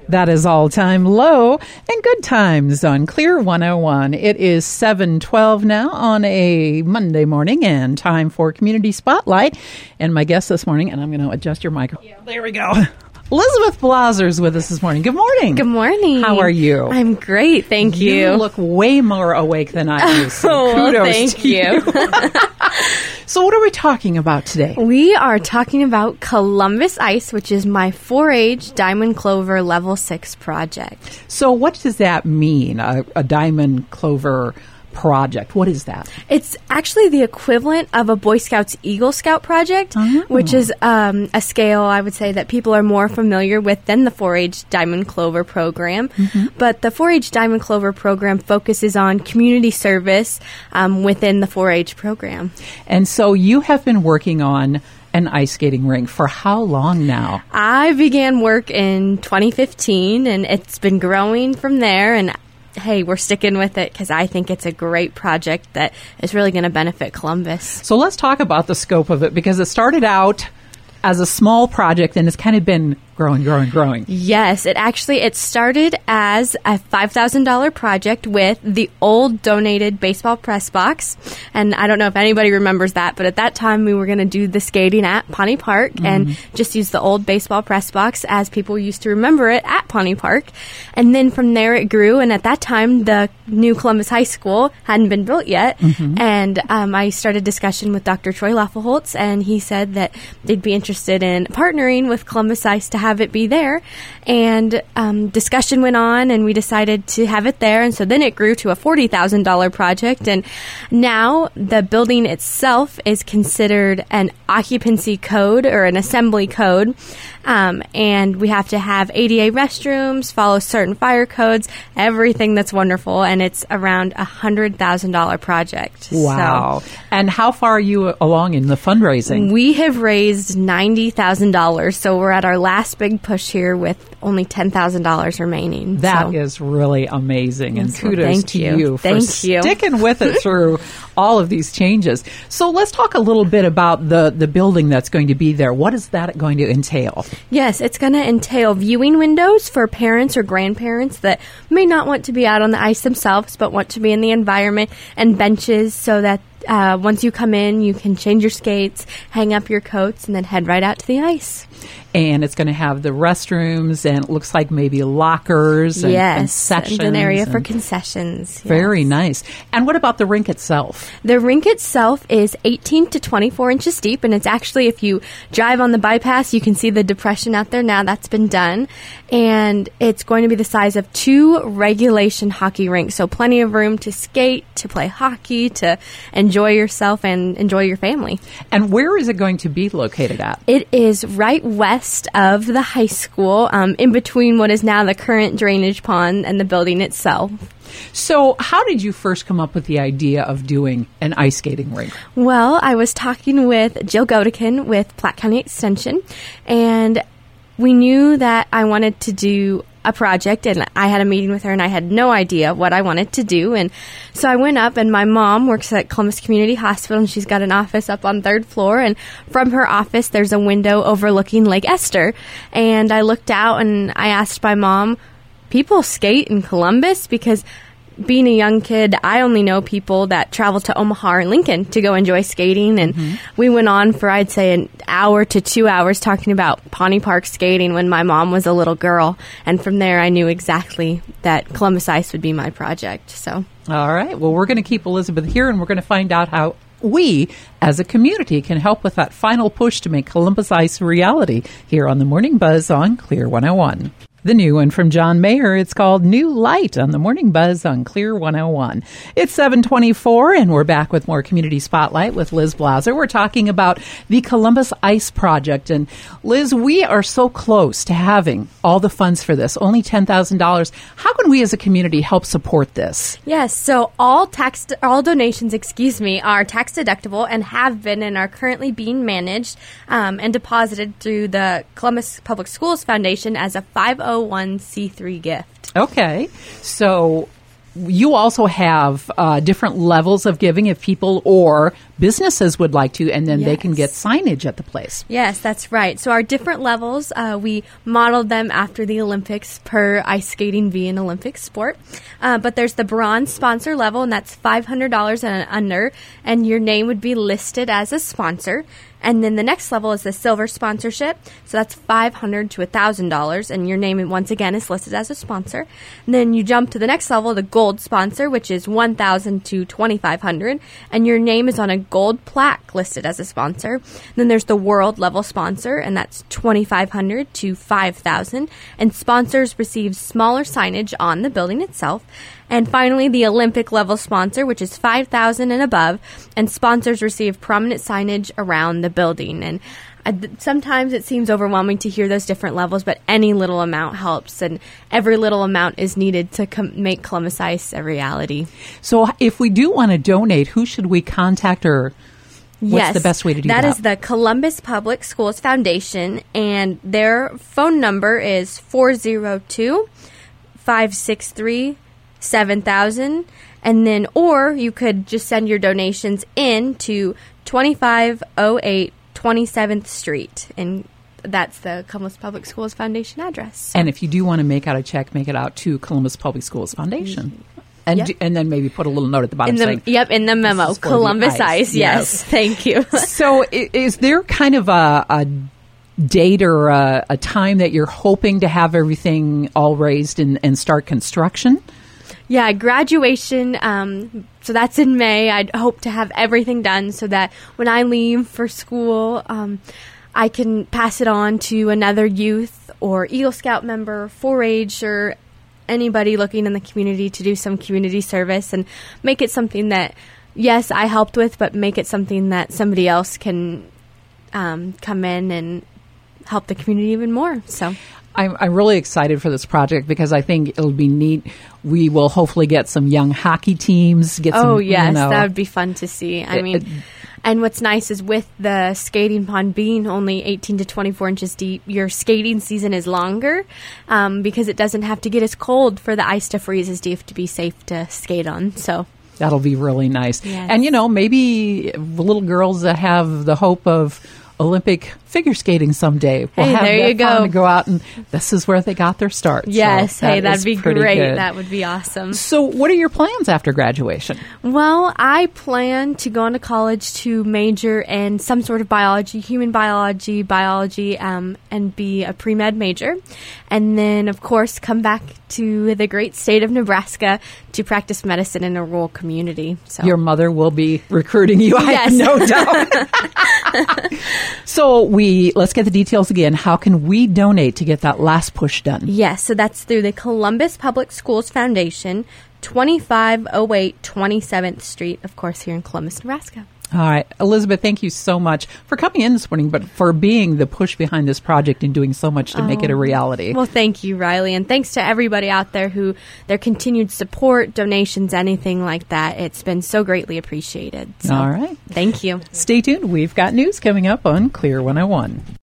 That is All Time Low and Good Times on Clear 101. It is 7:12 now on a Monday morning and time for Community Spotlight. And my guest this morning, and I'm going to adjust your mic. Yeah. There we go. Elizabeth Blazer's with us this morning. Good morning. Good morning. How are you? I'm great, thank you. You look way more awake than I do. So kudos thank you. So what are we talking about today? We are talking about Columbus Ice, which is my 4-H Diamond Clover Level 6 project. So what does that mean, a Diamond Clover project? What is that? It's actually the equivalent of a Boy Scouts Eagle Scout project, which is a scale I would say that people are more familiar with than the 4-H Diamond Clover program. But the 4-H Diamond Clover program focuses on community service within the 4-H program. And so you have been working on an ice skating rink for how long now? I began work in 2015, and it's been growing from there, and hey, we're sticking with it because I think it's a great project that is really going to benefit Columbus. So let's talk about the scope of it, because it started out as a small project and it's kind of been growing. Yes, it started as a $5,000 project with the old donated baseball press box. And I don't know if anybody remembers that, but at that time we were going to do the skating at Pawnee Park and just use the old baseball press box as people used to remember it at Pawnee Park. And then from there it grew, and at that time the new Columbus High School hadn't been built yet. And I started discussion with Dr. Troy Laffelholtz, and he said that they'd be interested in partnering with Columbus Ice to have it be there. And discussion went on, and we decided to have it there. And so then it grew to a $40,000 project. And now the building itself is considered an occupancy code or an assembly code. And we have to have ADA restrooms, follow certain fire codes, everything that's wonderful. And it's around $100,000 project. Wow. So, and how far are you along in the fundraising? We have raised $90,000. So we're at our last big push here with only $10,000 remaining. That is really amazing. And kudos to you for sticking with it through all of these changes. So let's talk a little bit about the building that's going to be there. What is that going to entail? Yes, it's going to entail viewing windows for parents or grandparents that may not want to be out on the ice themselves, but want to be in the environment, and benches so that once you come in, you can change your skates, hang up your coats, and then head right out to the ice. And it's going to have the restrooms, and it looks like maybe lockers and concessions. And an area for concessions. Very nice. And what about the rink itself? The rink itself is 18 to 24 inches deep, and it's actually, if you drive on the bypass, you can see the depression out there now. That's been done. And it's going to be the size of 2 regulation hockey rinks, so plenty of room to skate, to play hockey, to enjoy yourself and enjoy your family. And where is it going to be located at? It is right west of the high school, in between what is now the current drainage pond and the building itself. So how did you first come up with the idea of doing an ice skating rink? Well, I was talking with Jill Godekin with Platte County Extension, and we knew that I wanted to do a project, and I had a meeting with her, and I had no idea what I wanted to do. And so I went up, and my mom works at Columbus Community Hospital, and she's got an office up on 3rd floor, and from her office there's a window overlooking Lake Esther. And I looked out, and I asked my mom, people skate in Columbus? Because being a young kid, I only know people that travel to Omaha or Lincoln to go enjoy skating. And we went on for, I'd say, an hour to 2 hours talking about Pawnee Park skating when my mom was a little girl. And from there, I knew exactly that Columbus Ice would be my project. So, all right. Well, we're going to keep Elizabeth here, and we're going to find out how we, as a community, can help with that final push to make Columbus Ice a reality here on the Morning Buzz on Clear 101. The new one from John Mayer. It's called New Light on the Morning Buzz on Clear 101. It's 7:24, and we're back with more Community Spotlight with Liz Blaser. We're talking about the Columbus Ice Project. And Liz, we are so close to having all the funds for this, only $10,000. How can we as a community help support this? Yes, so all donations, are tax deductible and have been and are currently being managed and deposited through the Columbus Public Schools Foundation as a 501c3 gift. Okay. So you also have different levels of giving if people or businesses would like to, and then they can get signage at the place. Yes, that's right. So our different levels, we modeled them after the Olympics per ice skating being an Olympic sport. But there's the bronze sponsor level, and that's $500 and under, and your name would be listed as a sponsor. And then the next level is the silver sponsorship. So that's $500 to $1,000, and your name once again is listed as a sponsor. And then you jump to the next level, the gold sponsor, which is $1,000 to $2,500, and your name is on a gold plaque listed as a sponsor. Then there's the world level sponsor, and that's $2,500 to $5,000, and sponsors receive smaller signage on the building itself. And finally, the Olympic level sponsor, which is $5,000 and above, and sponsors receive prominent signage around the building. And sometimes it seems overwhelming to hear those different levels, but any little amount helps, and every little amount is needed to make Columbus Ice a reality. So if we do want to donate, who should we contact, or what's the best way to do that? That is the Columbus Public Schools Foundation, and their phone number is 402-563-7000, and then, or you could just send your donations in to 2508 27th Street, and that's the Columbus Public Schools Foundation address. And if you do want to make out a check, make it out to Columbus Public Schools Foundation. And and then maybe put a little note at the bottom saying... in the memo, Columbus Ice. Yes, thank you. So is there kind of a date or a time that you're hoping to have everything all raised and start construction? Yeah, graduation, so that's in May. I'd hope to have everything done so that when I leave for school, I can pass it on to another youth or Eagle Scout member, 4-H, or anybody looking in the community to do some community service, and make it something that, yes, I helped with, but make it something that somebody else can come in and help the community even more. So I'm really excited for this project because I think it'll be neat. We will hopefully get some young hockey teams. That would be fun to see. I mean, and what's nice is with the skating pond being only 18 to 24 inches deep, your skating season is longer because it doesn't have to get as cold for the ice to freeze as deep to be safe to skate on. So that'll be really nice. Yes. And, maybe little girls that have the hope of Olympic figure skating someday. We'll have there you go. To go out, and this is where they got their start. Yes, so that'd be great. Good. That would be awesome. So what are your plans after graduation? Well, I plan to go on to college to major in some sort of biology, human biology, and be a pre-med major. And then, of course, come back to the great state of Nebraska to practice medicine in a rural community. So your mother will be recruiting you, I have no doubt. So let's get the details again. How can we donate to get that last push done? Yes, so that's through the Columbus Public Schools Foundation, 2508 27th Street, of course, here in Columbus, Nebraska. All right. Elizabeth, thank you so much for coming in this morning, but for being the push behind this project and doing so much to make it a reality. Well, thank you, Riley, and thanks to everybody out there who their continued support, donations, anything like that. It's been so greatly appreciated. So, all right. Thank you. Stay tuned. We've got news coming up on Clear 101.